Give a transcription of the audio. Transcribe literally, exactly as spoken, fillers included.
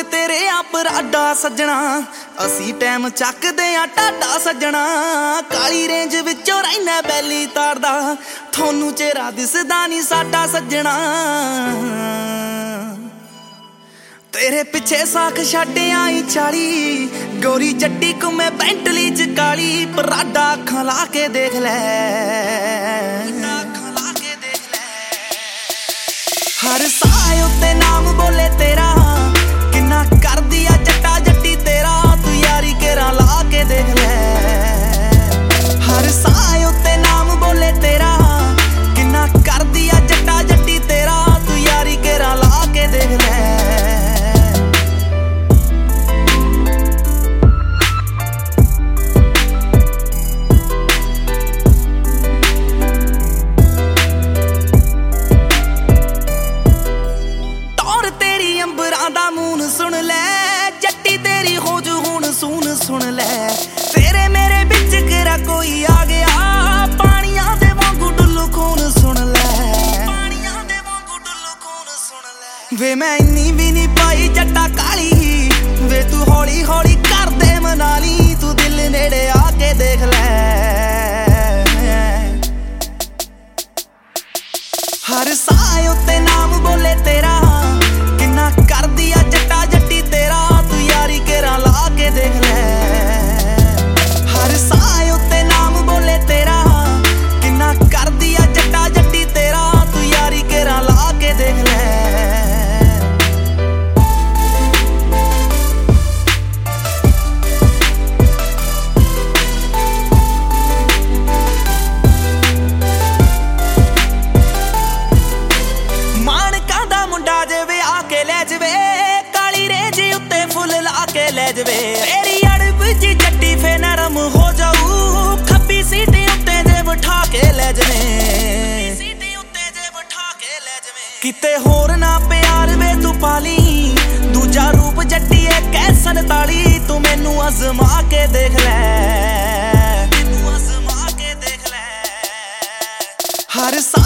तेरे आप राडा सजना असी टाइम चकदे आ टाडा सजना काली रेंज विचों रहिना बैली तारदा थोनू चेहरा दिसदा नी साडा सजना तेरे पिछे साख छड्डे आई चाली गोरी जट्टी को मैं बेंटली च काली पराडा अखां ला के देख लै हर साए उत्ते नाम बोले तेरा किन्ना कर दिया जट्टा जट्टी तेरा तू यारी केरा ला के देख ले हर साए उत्ते नाम बोले तेरा किन्ना कर दिया जट्टा जट्टी तेरा तू यारी केरा ला के देख ले सुन ले जट्टी तेरी खोजू हुण सुन सुन ले तेरे मेरे बिच केरा कोई आ गया पानियां दे वांगू डुल्लू खून सुन ले पानियां दे वांगू डुल्लू खून सुन ले वे मैं इन्नी भी नहीं पाई जट्टा काली वे तू हौली हौली कर दे मनाली तू दिल नेड़े आके देख ले हर साए उत्ते नाम बोले तेरा किन्ना कर दिया जट्टा जट्टी तेरा तू यारी केरा ला के देख ले हर साए उत्ते नाम बोले तेरा किन्ना कर दिया जट्टा जट्टी तेरा तू यारी केरा ला के देख ले ले जवे तेरी अड़ब च जट्टी फे नरम हो जाऊ खब्बी सीटी उत्ते जे बिठा के ले जवे सीटी उत्ते जे बिठा के ले जवे किते होर ना प्यार वे तू पाली दूजा रूप जट्टी है कैसन ताली तू मैनू अजमा के देख ले मैनू अजमा के देख ले हर